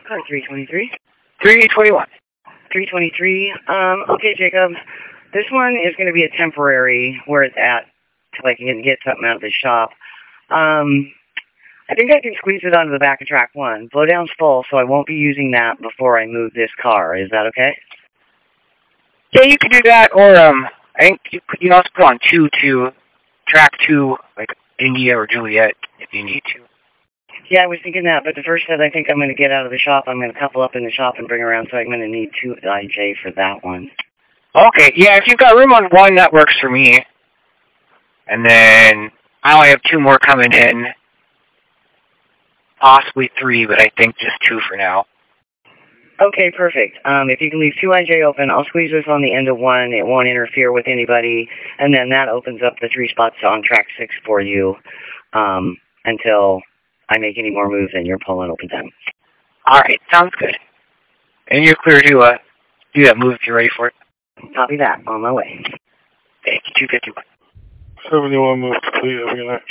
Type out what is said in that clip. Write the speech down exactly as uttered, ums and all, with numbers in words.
Car three twenty-three. three twenty-one. three twenty-three. Um, okay, Jacob. This one is going to be a temporary where it's at till I can get something out of the shop. Um, I think I can squeeze it onto the back of track one. Blowdown's full, so I won't be using that before I move this car. Is that okay? Yeah, you could do that, or um, I think you could you can also put on two to track two, like India or Juliet, if you need to. Yeah, I was thinking that, but the first set I think I'm going to get out of the shop, I'm going to couple up in the shop and bring around, so I'm going to need two I J for that one. Okay, yeah, if you've got room on one, that works for me. And then I only have two more coming in, possibly three, but I think just two for now. Okay, perfect. Um, if you can leave two I J open, I'll squeeze this on the end of one. It won't interfere with anybody, and then that opens up the three spots on track six for you um, until I make any more moves and you're pulling open them. All right, sounds good. And you're clear to uh, do that move if you're ready for it. Copy that. On my way. Thank you, two fifty-one. seventy-one move complete. Have a good night.